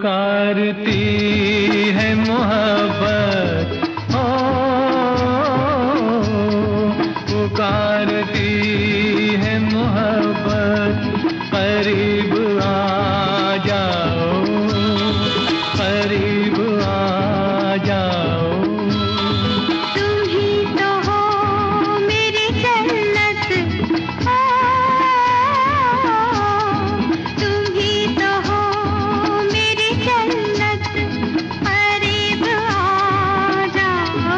पुकारती है मोहब्बत, ओ पुकारती है मोहब्बत, करीब आ जाओ, करीब आ जाओ। तुम ही तो हो मेरी जन्नत, ओ तुम ही तो हो मेरी जन्नत, करीब आ जाओ,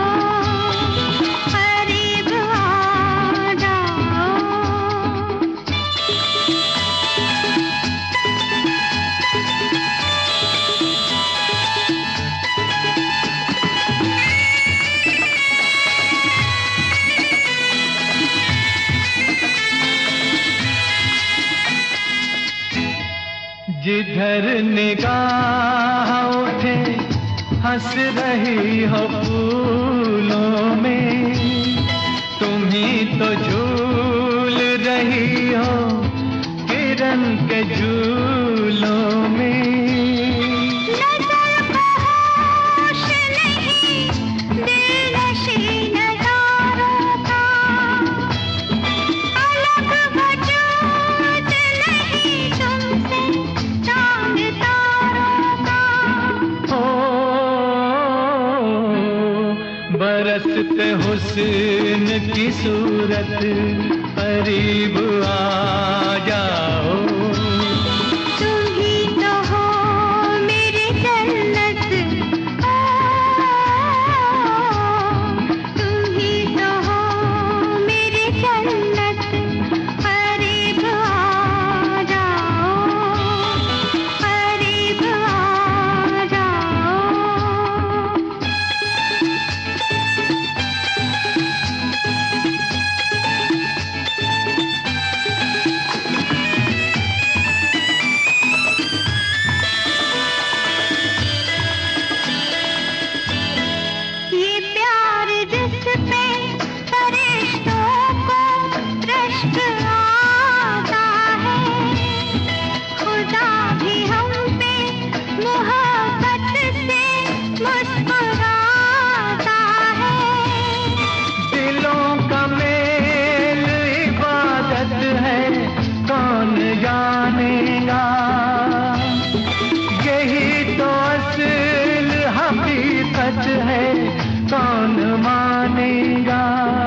करीब आ जाओ। जिधर निगाह उठे हंस रही हो फूलों में, तुम ही तो झूल रही हो किरण के झूलों में। नज़र को होश नहीं दिलनशी नज़ारों का, अलग वजूद नहीं तुमसे चांद तारों का। बरसते हुस्न की सूरत, करीब आ जाओ। तुम ही तो हो मेरी जन्नत, ओ तुम ही तो हो मेरी जन्नत, करीब आ जाओ, करीब आ जाओ। ये प्यार जिस पे फरिश्तों को रश्क आता है, खुदा भी हम पे मोहब्बत से मुस्कुराता है। दिलों का मेल इबादत है, कौन जानेगा, यही तो असल हकीकत है, कौन मानेगा।